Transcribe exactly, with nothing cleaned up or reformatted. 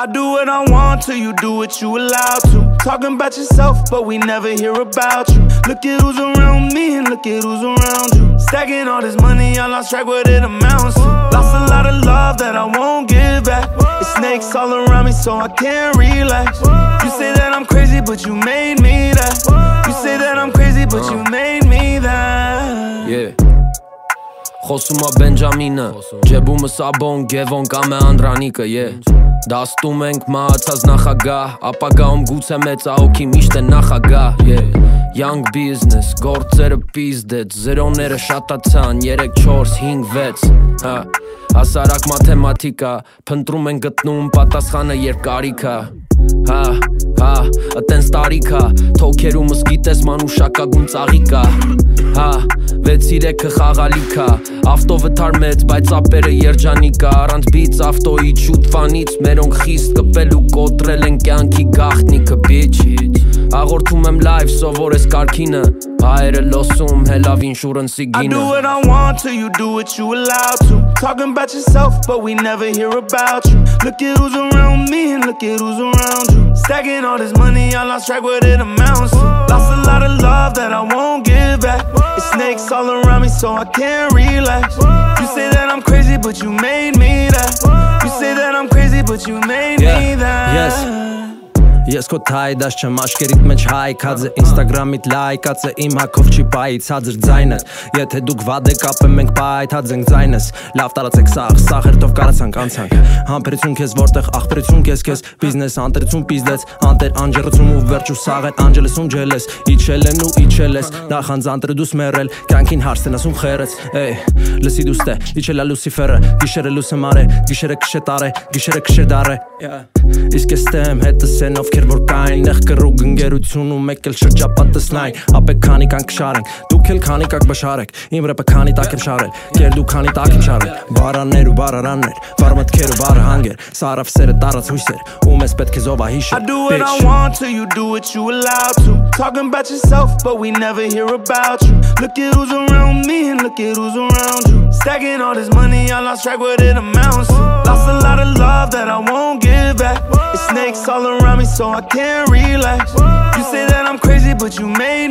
I do what I want till you do what you allowed to. Talking about yourself, but we never hear about you. Look at who's around me and look at who's around you. Stacking all this money, I lost track what it amounts to. Lost a lot of love that I won't give back. It's snakes all around me, so I can't relax. You say that I'm crazy, but you made me that. You say that I'm crazy, but you made me that. Yeah. Խոսում է Բենջամինը, ջեբումս աբոն, գևոն կամ է Անդրանիկը, yeah. Դաստում ենք մահացած նախագահ, ապագայում գուցե մեծահոգի միշտ է նախագահ, yeah. Young business, գործերը պիզդեց, զերոները շատացան, երեք, չորս, հինգ, վեց, հա. Հասարակ մաթեմատիկա, փնտրում են գտնում պատասխանը երբ կարիքա. Հա, հա, ըտենց տարիքա, թոքերումս գիտես մանուշակագույն ծաղիկա. Հա, վեց իրեքը խաղալիքա, ավտովթար մեծ, բայց ապերը երջանիկա. Առանց բից ավտոյի շուտվանից, մերոնք խիստ կպել ու կոտրել են կյանքի գաղտնիքը, bitch. Աղորդում եմ live, սովոր ես կարքինը, հայերը լոսում, հելավ ինշուրենսի գինը. I do what I want till you do what you allowed to. Talking about yourself, but we never hear about you. Look at who's around me and look at who's around you. Stacking all this money, I lost track what it amounts to. Lost a lot of love that I won't give back. It's snakes all around me, so I can't relax. You say that I'm crazy, but you made me that. You say that I'm crazy, but you made yeah. me that. Yes. Ես քո թայդաշ չեմ աշկերիտ մեջ հայքածը Ինստագրամիտ լայկածը իմ հակով չի պայի ցածր ձայնս Եթե դուք վադ եք ապեմ մենք պայթած ենք ձայնս Լավ տարածեք սաղ, սաղ հերթով կարացանք անցանք Համբերություն քեզ որտեղ աղբերություն քեզ քեզ Բիզնես անտրություն պիզդեց Անտեր անջերություն ու վերջ ու սաղ էր անջելես ում ջելես Իչել են ու իչել ես Նախանձ անտրը դուս մերել Կյանքին հարց են ասում խերեց Էй, լսի դուս տե, իչել է լուսիֆերը Գիշերը լուսը մարե, գիշերը կշե տարե Գիշերը կշե դարե Իսկ ես տեմ հետս են ովքեր որ կային Նեղ կրուգ ընգերություն ու մեկ էլ շրջապատս նայն Ապեք քանի կանք շարենք Դուք էլ քանի կակ բշարեք Իմ ռեպը քանի տակ եմ շարել Կեր դու քանի տակ եմ շարել Բարաններ ու բարարաններ Վար մտքեր ու վարը հանգեր Սարավ սերը տարած հույսեր Ու մեզ պետք է զովա հիշեր I do what I want till you do what you allowed to Talking about yourself but we never hear about you Look at who's around me and look at who's around you Stacking all this money I lost track what it amounts to Lost a lot of love that I won't give back It's snakes all around me so I can't relax You say that I'm crazy but you made